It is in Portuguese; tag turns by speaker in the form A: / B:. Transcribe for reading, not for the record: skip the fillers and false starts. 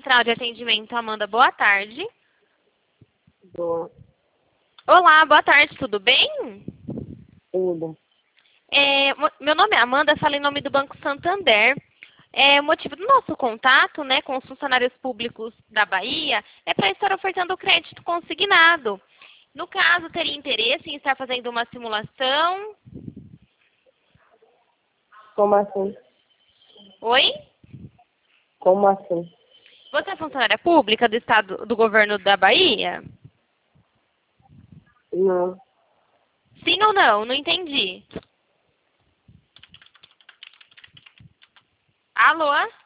A: Central de Atendimento, Amanda. Boa tarde.
B: Boa.
A: Olá, boa tarde, tudo bem?
B: Tudo.
A: Meu nome é Amanda, falo em nome do Banco Santander. O motivo do nosso contato, né, com os funcionários públicos da Bahia é para estar ofertando crédito consignado. No caso, teria interesse em estar fazendo uma simulação?
B: Como assim?
A: Oi?
B: Como assim?
A: Você é funcionária pública do estado, do governo da Bahia?
B: Não.
A: Sim ou não? Não entendi. Alô?